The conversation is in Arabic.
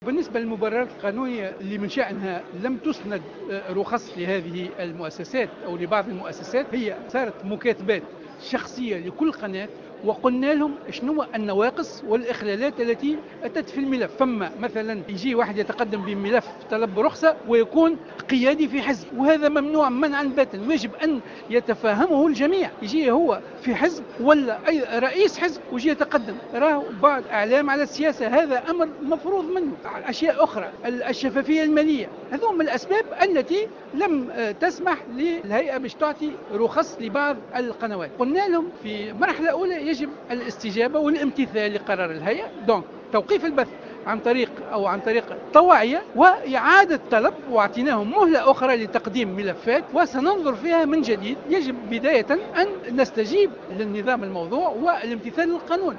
بالنسبة للمبررات القانونية اللي من شأنها لم تسند رخص لهذه المؤسسات أو لبعض المؤسسات، هي صارت مكاتبات شخصية لكل قناة، وقلنا لهم شنو النواقص والإخلالات التي أتت في الملف. فما مثلا يجي واحد يتقدم بملف طلب رخصة ويكون قيادي في حزب، وهذا ممنوع منعا باتا، ويجب أن يتفهمه الجميع. يجي هو في حزب ولا أي رئيس حزب ويجي يتقدم، راه بعض أعلام على السياسة، هذا أمر مفروض منه. أشياء أخرى، الشفافية المالية، هذو من الأسباب التي لم تسمح للهيئة باش تعطي رخص لبعض القنوات. قلنا لهم في مرحلة أولى يجب الاستجابة والامتثال لقرار الهيئة، دونك توقيف البث عن طريق طوعية وإعادة طلب، واعطيناهم مهلة أخرى لتقديم ملفات وسننظر فيها من جديد. يجب بداية أن نستجيب للنظام الموضوع والامتثال للقانون.